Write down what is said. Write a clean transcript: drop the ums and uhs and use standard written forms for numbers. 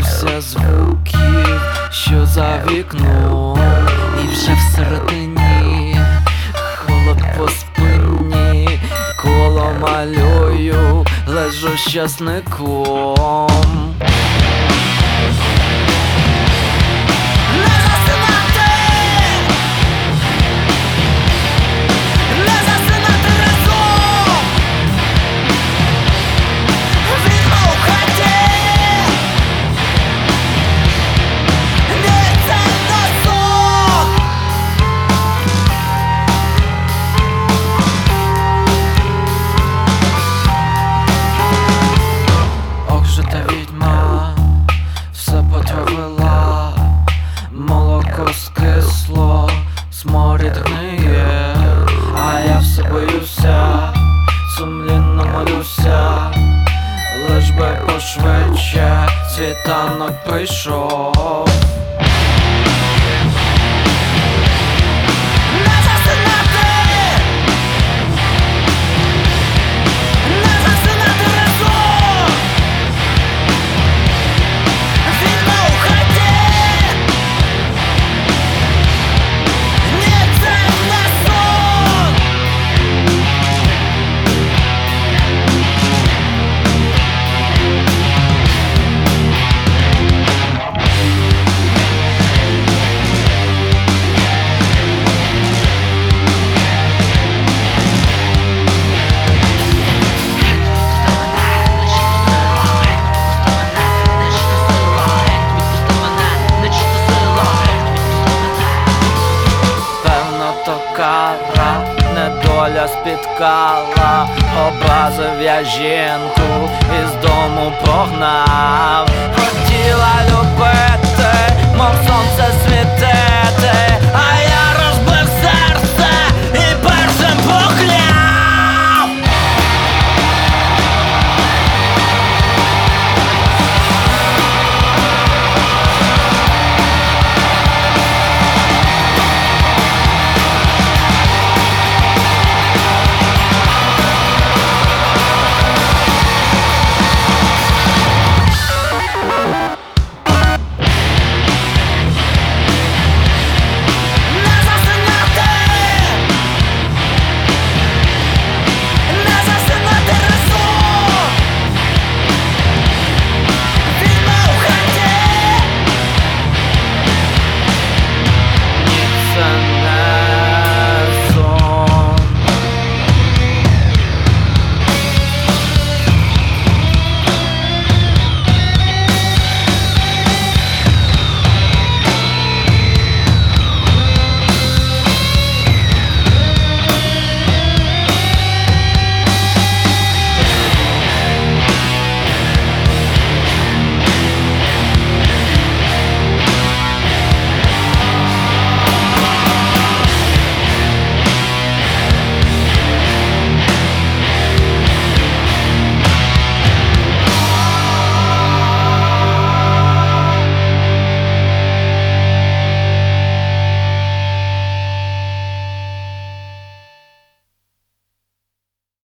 боюся звуків, що за вікном, і вже всередині холод по спині, коло малюю, лежу щасником. Все потравила, молоко скисло, сморід гниє, а я все боюся, сумлінно молюся, лиш би пошвидше світанок прийшов. Кара, недоля спіткала, образив я жінку, із дому прогнав,